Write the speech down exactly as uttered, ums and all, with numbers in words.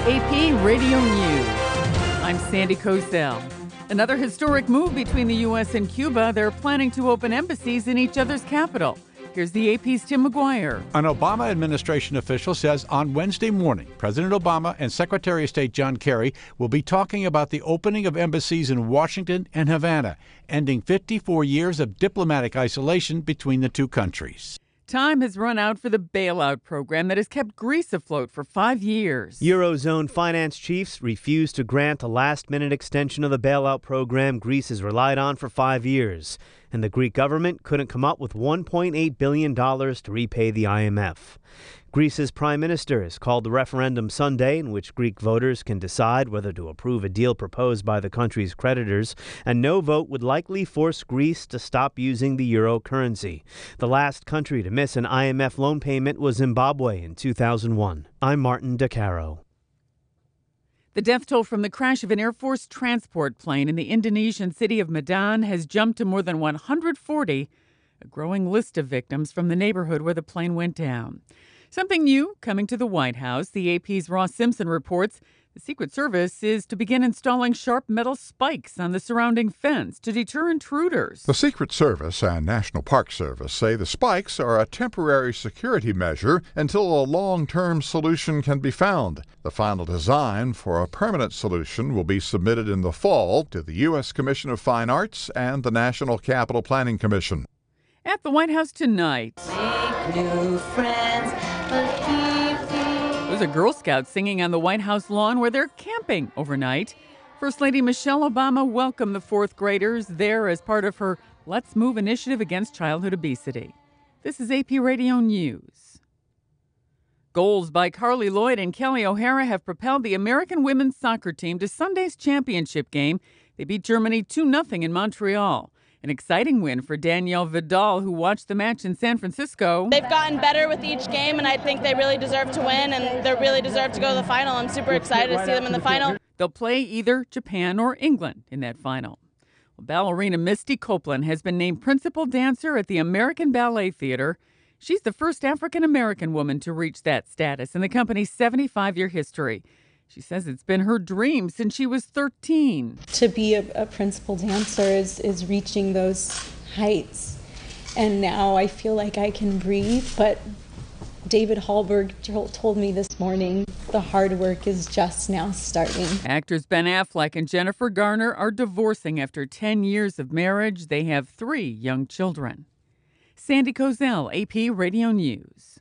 A P Radio News. I'm Sandy Kozel. Another historic move between the U S and Cuba. They're planning to open embassies in each other's capital. Here's the A P's Tim McGuire. An Obama administration official says on Wednesday morning, President Obama and Secretary of State John Kerry will be talking about the opening of embassies in Washington and Havana, ending fifty-four years of diplomatic isolation between the two countries. Time has run out for the bailout program that has kept Greece afloat for five years. Eurozone finance chiefs refused to grant a last-minute extension of the bailout program Greece has relied on for five years. And the Greek government couldn't come up with one point eight billion dollars to repay the I M F. Greece's prime minister has called the referendum Sunday, in which Greek voters can decide whether to approve a deal proposed by the country's creditors. A no vote would likely force Greece to stop using the euro currency. The last country to miss an I M F loan payment was Zimbabwe in two thousand one. I'm Martin DeCaro. The death toll from the crash of an Air Force transport plane in the Indonesian city of Medan has jumped to more than one hundred forty, a growing list of victims from the neighborhood where the plane went down. Something new coming to the White House. The A P's Ross Simpson reports the Secret Service is to begin installing sharp metal spikes on the surrounding fence to deter intruders. The Secret Service and National Park Service say the spikes are a temporary security measure until a long-term solution can be found. The final design for a permanent solution will be submitted in the fall to the U S Commission of Fine Arts and the National Capital Planning Commission. At the White House tonight, Make new friends, but keep these. Those are Girl Scouts singing on the White House lawn where they're camping overnight. First Lady Michelle Obama welcomed the fourth graders there as part of her Let's Move initiative against childhood obesity. This is A P Radio News. Goals by Carly Lloyd and Kelly O'Hara have propelled the American women's soccer team to Sunday's championship game. They beat Germany two nothing in Montreal. An exciting win for Danielle Vidal, who watched the match in San Francisco. They've gotten better with each game, and I think they really deserve to win, and they really deserve to go to the final. I'm super excited to see them in the final. They'll play either Japan or England in that final. Well, ballerina Misty Copeland has been named principal dancer at the American Ballet Theater. She's the first African-American woman to reach that status in the company's seventy-five-year history. She says it's been her dream since she was thirteen. To be a, a principal dancer is, is reaching those heights. And now I feel like I can breathe. But David Hallberg told me this morning the hard work is just now starting. Actors Ben Affleck and Jennifer Garner are divorcing after ten years of marriage. They have three young children. Sandy Kozel, A P Radio News.